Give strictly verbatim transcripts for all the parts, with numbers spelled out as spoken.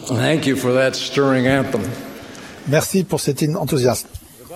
Thank you for that stirring anthem. Merci pour cet hymne enthousiaste.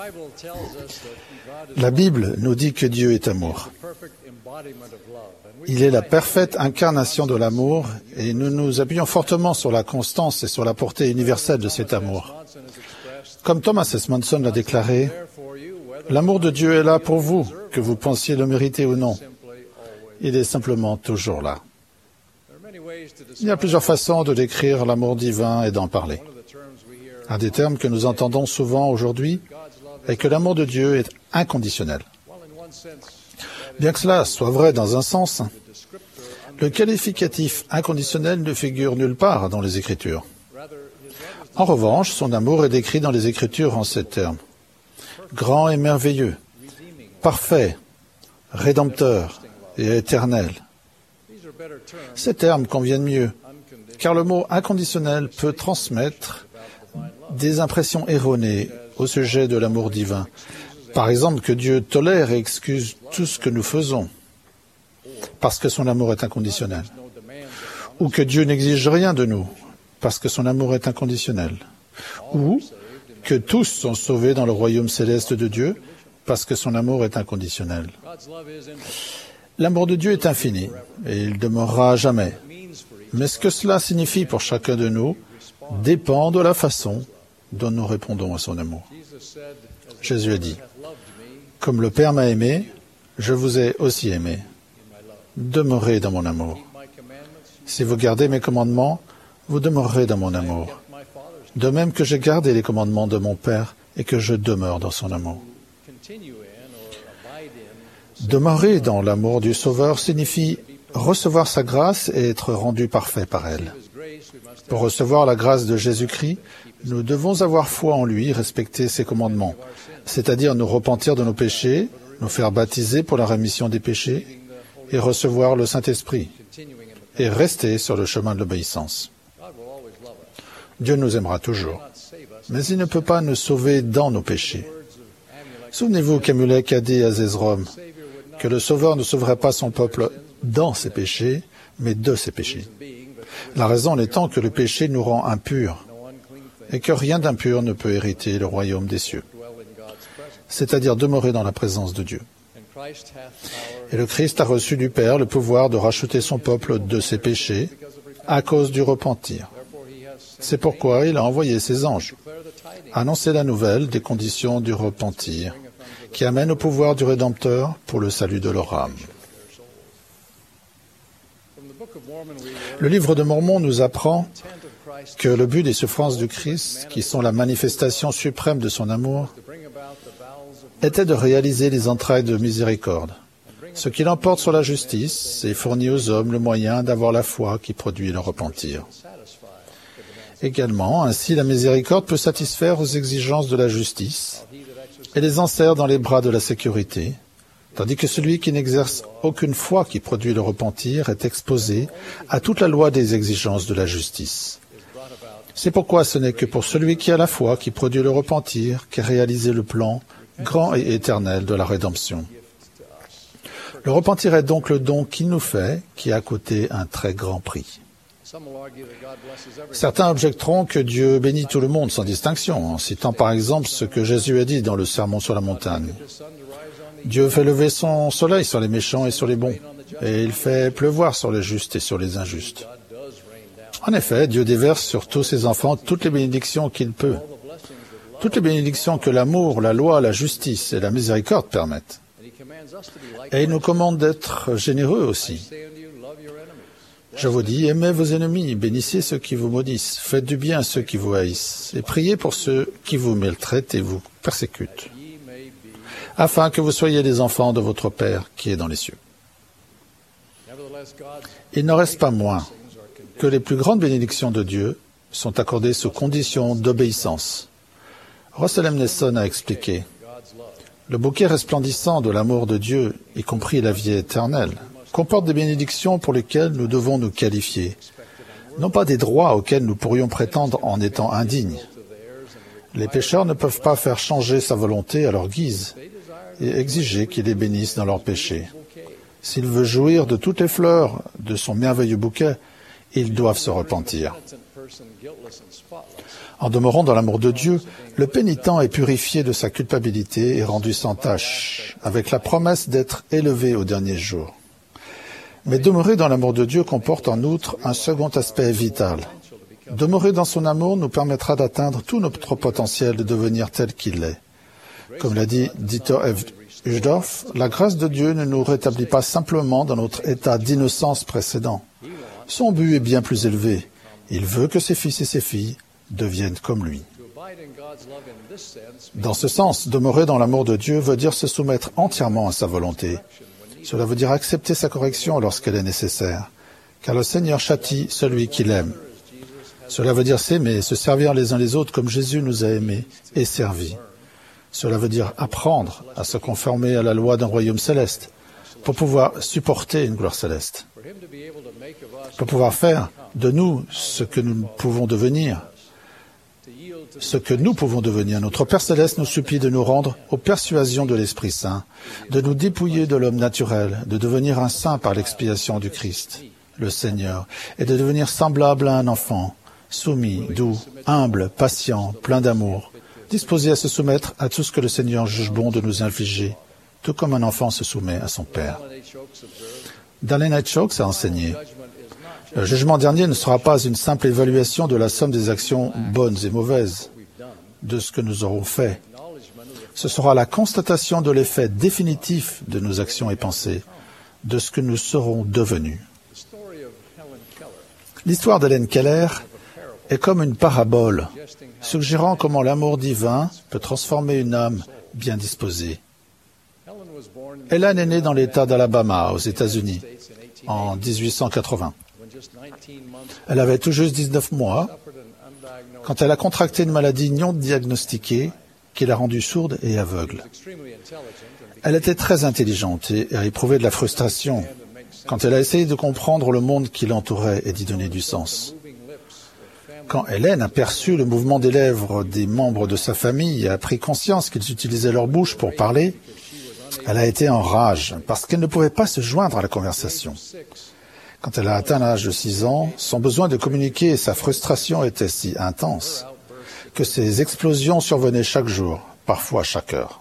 La Bible nous dit que Dieu est amour. Il est la parfaite incarnation de l'amour et nous nous appuyons fortement sur la constance et sur la portée universelle de cet amour. Comme Thomas S. Monson l'a déclaré, l'amour de Dieu est là pour vous, que vous pensiez le mériter ou non. Il est simplement toujours là. Il y a plusieurs façons de décrire l'amour divin et d'en parler. Un des termes que nous entendons souvent aujourd'hui est que l'amour de Dieu est inconditionnel. Bien que cela soit vrai dans un sens, le qualificatif inconditionnel ne figure nulle part dans les Écritures. En revanche, son amour est décrit dans les Écritures en ces termes. Grand et merveilleux, parfait, rédempteur et éternel. Ces termes conviennent mieux, car le mot inconditionnel peut transmettre des impressions erronées au sujet de l'amour divin. Par exemple, que Dieu tolère et excuse tout ce que nous faisons, parce que son amour est inconditionnel. Ou que Dieu n'exige rien de nous, parce que son amour est inconditionnel. Ou que tous sont sauvés dans le royaume céleste de Dieu, parce que son amour est inconditionnel. L'amour de Dieu est infini, et il demeurera à jamais. Mais ce que cela signifie pour chacun de nous dépend de la façon dont nous répondons à son amour. Jésus a dit, « Comme le Père m'a aimé, je vous ai aussi aimé. Demeurez dans mon amour. Si vous gardez mes commandements, vous demeurerez dans mon amour. De même que j'ai gardé les commandements de mon Père et que je demeure dans son amour. » Demeurer dans l'amour du Sauveur signifie recevoir sa grâce et être rendu parfait par elle. Pour recevoir la grâce de Jésus-Christ, nous devons avoir foi en lui, respecter ses commandements, c'est-à-dire nous repentir de nos péchés, nous faire baptiser pour la rémission des péchés et recevoir le Saint-Esprit et rester sur le chemin de l'obéissance. Dieu nous aimera toujours, mais il ne peut pas nous sauver dans nos péchés. Souvenez-vous qu'Amulek a dit à Zézrom que le Sauveur ne sauverait pas son peuple dans ses péchés, mais de ses péchés. La raison étant que le péché nous rend impurs et que rien d'impur ne peut hériter le royaume des cieux, c'est-à-dire demeurer dans la présence de Dieu. Et le Christ a reçu du Père le pouvoir de racheter son peuple de ses péchés à cause du repentir. C'est pourquoi il a envoyé ses anges annoncer la nouvelle des conditions du repentir qui amène au pouvoir du Rédempteur pour le salut de leur âme. Le livre de Mormon nous apprend que le but des souffrances du Christ, qui sont la manifestation suprême de son amour, était de réaliser les entrailles de miséricorde, ce qui l'emporte sur la justice et fournit aux hommes le moyen d'avoir la foi qui produit le repentir. Également, ainsi la miséricorde peut satisfaire aux exigences de la justice et les enserre dans les bras de la sécurité, tandis que celui qui n'exerce aucune foi qui produit le repentir est exposé à toute la loi des exigences de la justice. C'est pourquoi ce n'est que pour celui qui a la foi qui produit le repentir qu'est réalisé le plan grand et éternel de la rédemption. Le repentir est donc le don qu'il nous fait, qui a coûté un très grand prix. Certains objecteront que Dieu bénit tout le monde sans distinction, en citant par exemple ce que Jésus a dit dans le Sermon sur la montagne. Dieu fait lever son soleil sur les méchants et sur les bons, et il fait pleuvoir sur les justes et sur les injustes. En effet, Dieu déverse sur tous ses enfants toutes les bénédictions qu'il peut, toutes les bénédictions que l'amour, la loi, la justice et la miséricorde permettent. Et il nous commande d'être généreux aussi. Je vous dis, aimez vos ennemis, bénissez ceux qui vous maudissent, faites du bien à ceux qui vous haïssent, et priez pour ceux qui vous maltraitent et vous persécutent, afin que vous soyez les enfants de votre Père qui est dans les cieux. Il n'en reste pas moins que les plus grandes bénédictions de Dieu sont accordées sous condition d'obéissance. Russell M. Nelson a expliqué, « Le bouquet resplendissant de l'amour de Dieu, y compris la vie éternelle, comporte des bénédictions pour lesquelles nous devons nous qualifier, non pas des droits auxquels nous pourrions prétendre en étant indignes. Les pécheurs ne peuvent pas faire changer sa volonté à leur guise et exiger qu'il les bénisse dans leurs péchés. S'il veut jouir de toutes les fleurs de son merveilleux bouquet, ils doivent se repentir. En demeurant dans l'amour de Dieu, le pénitent est purifié de sa culpabilité et rendu sans tache, avec la promesse d'être élevé au dernier jour. Mais demeurer dans l'amour de Dieu comporte en outre un second aspect vital. Demeurer dans son amour nous permettra d'atteindre tout notre potentiel de devenir tel qu'il est. Comme l'a dit Dieter F. Uchtdorf, la grâce de Dieu ne nous rétablit pas simplement dans notre état d'innocence précédent. Son but est bien plus élevé. Il veut que ses fils et ses filles deviennent comme lui. Dans ce sens, demeurer dans l'amour de Dieu veut dire se soumettre entièrement à sa volonté. Cela veut dire accepter sa correction lorsqu'elle est nécessaire, car le Seigneur châtie celui qu'il aime. Cela veut dire s'aimer et se servir les uns les autres comme Jésus nous a aimés et servis. Cela veut dire apprendre à se conformer à la loi d'un royaume céleste pour pouvoir supporter une gloire céleste, pour pouvoir faire de nous ce que nous pouvons devenir, ce que nous pouvons devenir. Notre Père céleste nous supplie de nous rendre aux persuasions de l'Esprit Saint, de nous dépouiller de l'homme naturel, de devenir un saint par l'expiation du Christ, le Seigneur, et de devenir semblable à un enfant, soumis, doux, humble, patient, plein d'amour, disposé à se soumettre à tout ce que le Seigneur juge bon de nous infliger, tout comme un enfant se soumet à son Père. Dallin H. Oaks a enseigné: le jugement dernier ne sera pas une simple évaluation de la somme des actions bonnes et mauvaises, de ce que nous aurons fait. Ce sera la constatation de l'effet définitif de nos actions et pensées, de ce que nous serons devenus. L'histoire d'Helen Keller est comme une parabole, suggérant comment l'amour divin peut transformer une âme bien disposée. Helen est née dans l'État d'Alabama, aux États-Unis, en dix-huit cent quatre-vingts. Elle avait tout juste dix-neuf mois quand elle a contracté une maladie non diagnostiquée qui l'a rendue sourde et aveugle. Elle était très intelligente et a éprouvé de la frustration quand elle a essayé de comprendre le monde qui l'entourait et d'y donner du sens. Quand Hélène a perçu le mouvement des lèvres des membres de sa famille et a pris conscience qu'ils utilisaient leur bouche pour parler, elle a été en rage parce qu'elle ne pouvait pas se joindre à la conversation. Quand elle a atteint l'âge de six ans, son besoin de communiquer et sa frustration étaient si intenses que ces explosions survenaient chaque jour, parfois chaque heure.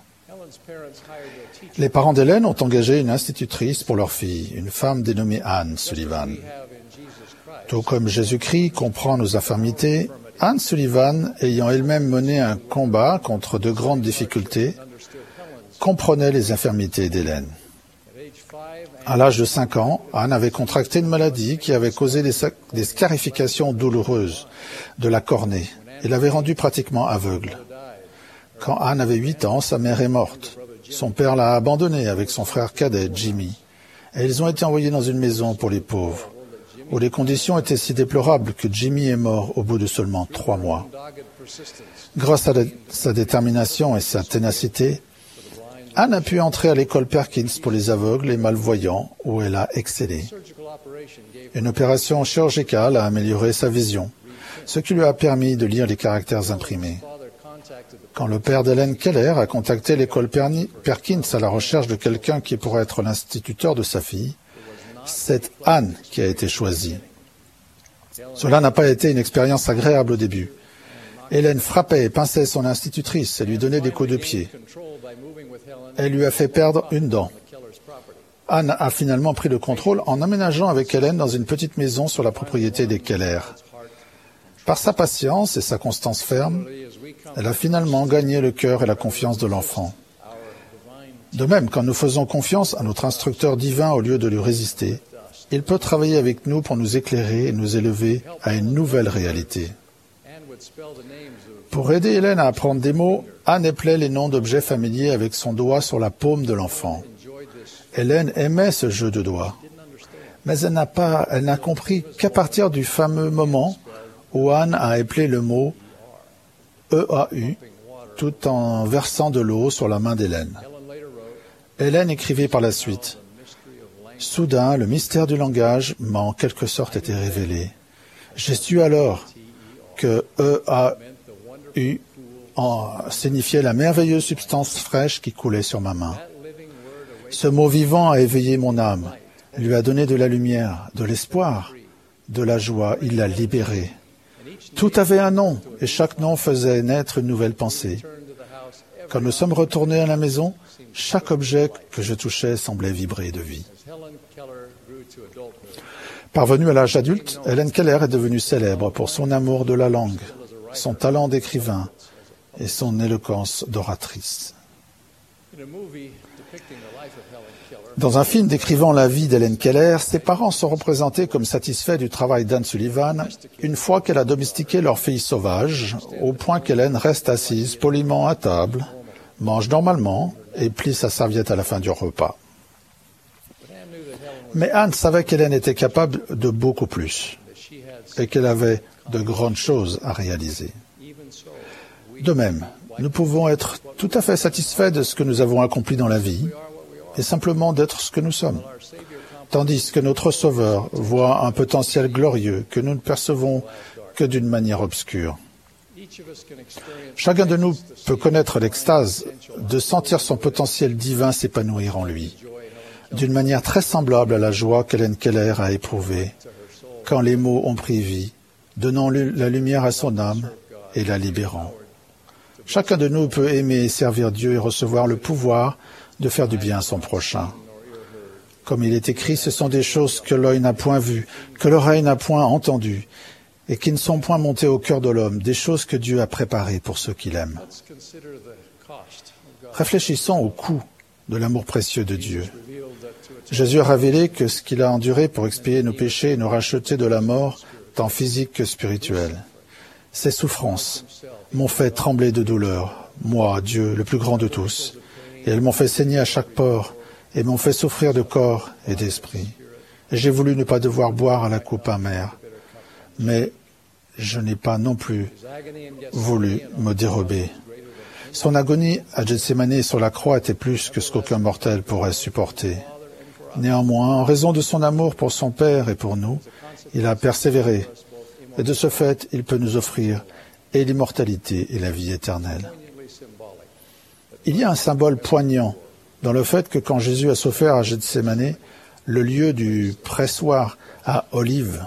Les parents d'Hélène ont engagé une institutrice pour leur fille, une femme dénommée Anne Sullivan. Tout comme Jésus-Christ comprend nos infirmités, Anne Sullivan, ayant elle-même mené un combat contre de grandes difficultés, comprenait les infirmités d'Hélène. À l'âge de cinq ans, Anne avait contracté une maladie qui avait causé des, des scarifications douloureuses de la cornée et l'avait rendue pratiquement aveugle. Quand Anne avait huit ans, sa mère est morte. Son père l'a abandonnée avec son frère cadet, Jimmy, et ils ont été envoyés dans une maison pour les pauvres, où les conditions étaient si déplorables que Jimmy est mort au bout de seulement trois mois. Grâce à sa détermination et sa ténacité, Anne a pu entrer à l'école Perkins pour les aveugles et malvoyants, où elle a excellé. Une opération chirurgicale a amélioré sa vision, ce qui lui a permis de lire les caractères imprimés. Quand le père d'Helen Keller a contacté l'école Perkins à la recherche de quelqu'un qui pourrait être l'instituteur de sa fille, c'est Anne qui a été choisie. Cela n'a pas été une expérience agréable au début. Hélène frappait et pinçait son institutrice et lui donnait des coups de pied. Elle lui a fait perdre une dent. Anne a finalement pris le contrôle en aménageant avec Hélène dans une petite maison sur la propriété des Keller. Par sa patience et sa constance ferme, elle a finalement gagné le cœur et la confiance de l'enfant. De même, quand nous faisons confiance à notre instructeur divin au lieu de lui résister, il peut travailler avec nous pour nous éclairer et nous élever à une nouvelle réalité. Pour aider Hélène à apprendre des mots, Anne épelait les noms d'objets familiers avec son doigt sur la paume de l'enfant. Hélène aimait ce jeu de doigts, mais elle n'a pas, elle n'a compris qu'à partir du fameux moment où Anne a épelé le mot E A U tout en versant de l'eau sur la main d'Hélène. Hélène écrivait par la suite: « Soudain, le mystère du langage m'a en quelque sorte été révélé. J'ai su alors que E A U en signifiait la merveilleuse substance fraîche qui coulait sur ma main. Ce mot vivant a éveillé mon âme, lui a donné de la lumière, de l'espoir, de la joie, il l'a libéré. Tout avait un nom, et chaque nom faisait naître une nouvelle pensée. Quand nous sommes retournés à la maison, chaque objet que je touchais semblait vibrer de vie. Parvenue à l'âge adulte, Helen Keller est devenue célèbre pour son amour de la langue, son talent d'écrivain et son éloquence d'oratrice. Dans un film décrivant la vie d'Helen Keller, ses parents sont représentés comme satisfaits du travail d'Anne Sullivan une fois qu'elle a domestiqué leur fille sauvage, au point qu'Helen reste assise poliment à table, mange normalement et plie sa serviette à la fin du repas. Mais Anne savait qu'Hélène était capable de beaucoup plus et qu'elle avait de grandes choses à réaliser. De même, nous pouvons être tout à fait satisfaits de ce que nous avons accompli dans la vie et simplement d'être ce que nous sommes, tandis que notre Sauveur voit un potentiel glorieux que nous ne percevons que d'une manière obscure. Chacun de nous peut connaître l'extase de sentir son potentiel divin s'épanouir en lui, d'une manière très semblable à la joie qu'Helen Keller a éprouvée quand les mots ont pris vie, donnant la lumière à son âme et la libérant. Chacun de nous peut aimer et servir Dieu et recevoir le pouvoir de faire du bien à son prochain. Comme il est écrit, ce sont des choses que l'œil n'a point vues, que l'oreille n'a point entendues, et qui ne sont point montées au cœur de l'homme, des choses que Dieu a préparées pour ceux qui l'aiment. Réfléchissons au coût de l'amour précieux de Dieu. Jésus a révélé que ce qu'il a enduré pour expier nos péchés et nous racheter de la mort, tant physique que spirituelle. Ces souffrances m'ont fait trembler de douleur, moi, Dieu, le plus grand de tous, et elles m'ont fait saigner à chaque pore, et m'ont fait souffrir de corps et d'esprit. Et j'ai voulu ne pas devoir boire à la coupe amère, mais je n'ai pas non plus voulu me dérober. Son agonie à Gethsémani sur la croix était plus que ce qu'aucun mortel pourrait supporter. Néanmoins, en raison de son amour pour son Père et pour nous, il a persévéré, et de ce fait, il peut nous offrir et l'immortalité et la vie éternelle. Il y a un symbole poignant dans le fait que quand Jésus a souffert à Gethsémani, le lieu du pressoir à olives,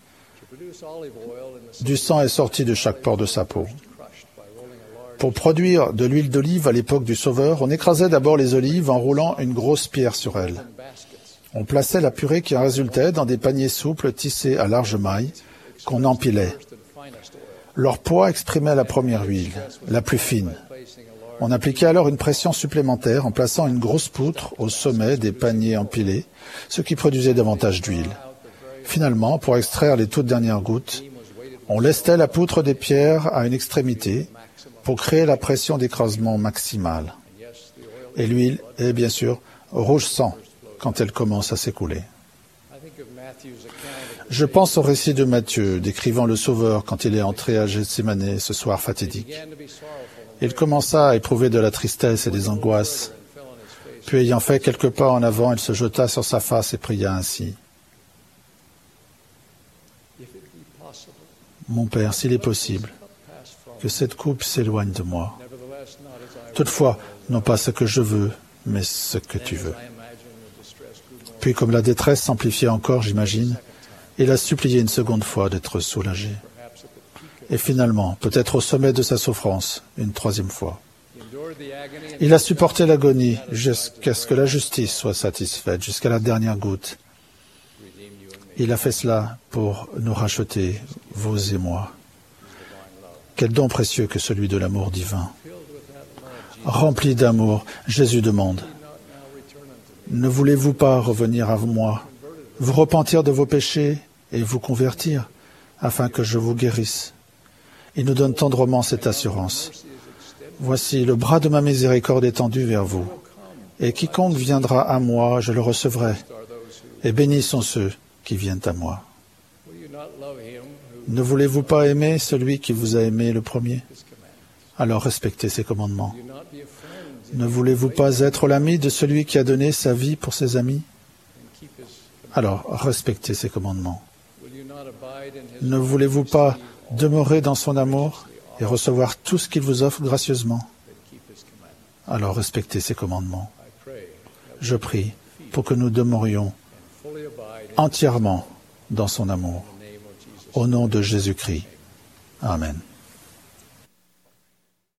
du sang est sorti de chaque pore de sa peau. Pour produire de l'huile d'olive à l'époque du Sauveur, on écrasait d'abord les olives en roulant une grosse pierre sur elles. On plaçait la purée qui en résultait dans des paniers souples tissés à large maille qu'on empilait. Leur poids exprimait la première huile, la plus fine. On appliquait alors une pression supplémentaire en plaçant une grosse poutre au sommet des paniers empilés, ce qui produisait davantage d'huile. Finalement, pour extraire les toutes dernières gouttes, on lestait la poutre des pierres à une extrémité pour créer la pression d'écrasement maximale. Et l'huile est bien sûr rouge sang quand elle commence à s'écouler. Je pense au récit de Matthieu décrivant le Sauveur quand il est entré à Gethsémani ce soir fatidique. Il commença à éprouver de la tristesse et des angoisses. Puis, ayant fait quelques pas en avant, il se jeta sur sa face et pria ainsi. « Mon Père, s'il est possible, que cette coupe s'éloigne de moi. Toutefois, non pas ce que je veux, mais ce que tu veux. » Puis, comme la détresse s'amplifiait encore, j'imagine, il a supplié une seconde fois d'être soulagé. Et finalement, peut-être au sommet de sa souffrance, une troisième fois. Il a supporté l'agonie jusqu'à ce que la justice soit satisfaite, jusqu'à la dernière goutte. Il a fait cela pour nous racheter, vous et moi. Quel don précieux que celui de l'amour divin. Rempli d'amour, Jésus demande, « Ne voulez-vous pas revenir à moi, vous repentir de vos péchés et vous convertir, afin que je vous guérisse ?» Il nous donne tendrement cette assurance. « Voici, le bras de ma miséricorde étendu vers vous, et quiconque viendra à moi, je le recevrai, et bénis sont ceux qui viennent à moi. » Ne voulez-vous pas aimer celui qui vous a aimé le premier? Alors respectez ses commandements. Ne voulez-vous pas être l'ami de celui qui a donné sa vie pour ses amis? Alors respectez ses commandements. Ne voulez-vous pas demeurer dans son amour et recevoir tout ce qu'il vous offre gracieusement? Alors respectez ses commandements. Je prie pour que nous demeurions entièrement dans son amour. au nom de Jésus-Christ. Amen.